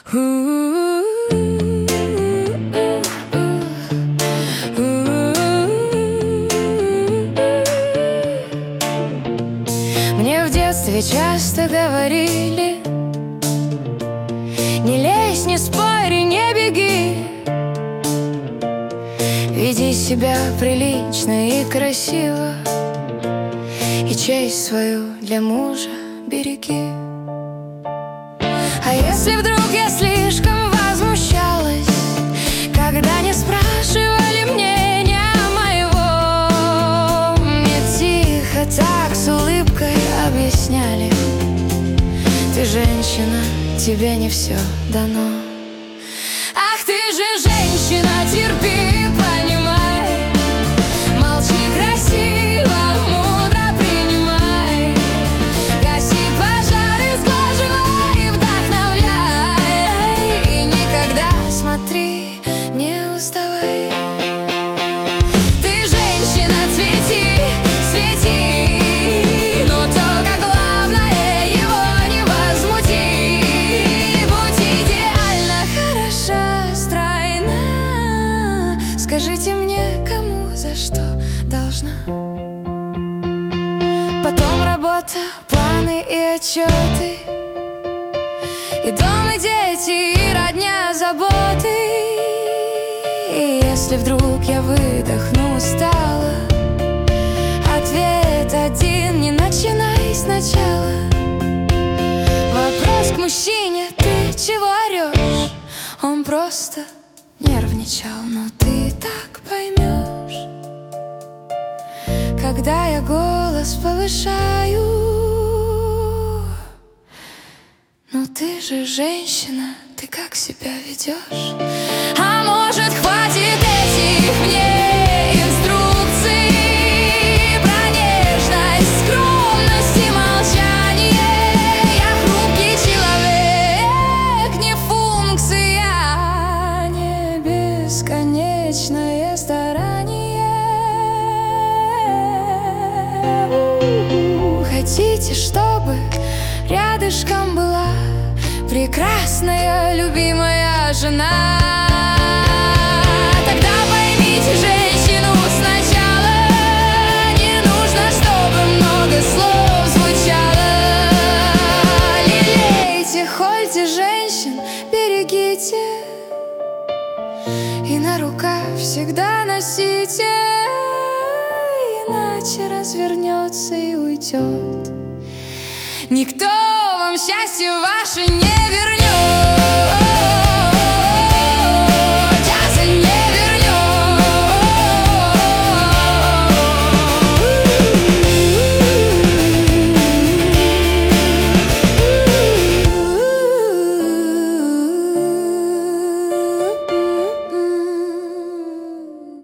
Мне в детстве часто говорили: не лезь, не спорь и не беги, веди себя прилично и красиво, и честь свою для мужа береги. А если вдруг я слишком возмущалась, когда не спрашивали мнения моего, мне тихо так с улыбкой объясняли: ты женщина, тебе не все дано. Ах, ты же женщина, терпи, понимай, молчи красиво, мудро принимай, гаси пожары, сглаживай, вдохновляй, и никогда, смотри, не уставай. Ты женщина, цвети, свети, но только главное его не возмути. Будь идеально хороша, стройна, скажите мне, кому за что должна. Потом работа, планы и отчеты, и дом, и дети, и родня, заботы. И если вдруг я выдохну устала, ответ один: не начинай сначала. Вопрос к мужчине: ты чего орешь? Он просто нервничал, но ты так поймешь, когда я голос повышаю. Ну ты же женщина, ты как себя ведешь? А может, хватит этих мне инструкций про нежность, скромность и молчание? Я хрупкий человек, не функция, не бесконечное старание. Хотите, чтобы рядышком была прекрасная, любимая жена? Тогда поймите женщину сначала. Не нужно, чтобы много слов звучало. Лелейте, хольте женщин, берегите, и на руках всегда носите, иначе развернется и уйдет. Никто вам счастье ваше не вернет.